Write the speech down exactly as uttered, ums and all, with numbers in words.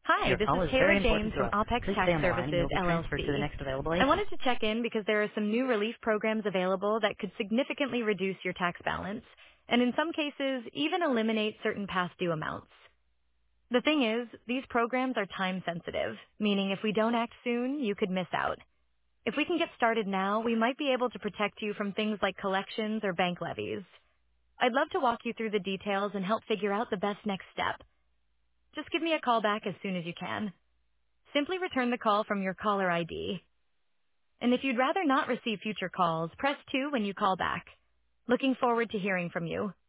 Hi, Your this call is is Taylor very important James to from us. Alpex Please stay Tax on the line and Services, you'll be transferred to the L L C. next available I agent. wanted to check in because there are some new relief programs available that could significantly reduce your tax balance, and in some cases, even eliminate certain past due amounts. The thing is, these programs are time sensitive, meaning if we don't act soon, you could miss out. If we can get started now, we might be able to protect you from things like collections or bank levies. I'd love to walk you through the details and help figure out the best next step. Just give me a call back as soon as you can. Simply return the call from your caller I D. And if you'd rather not receive future calls, press two when you call back. Looking forward to hearing from you.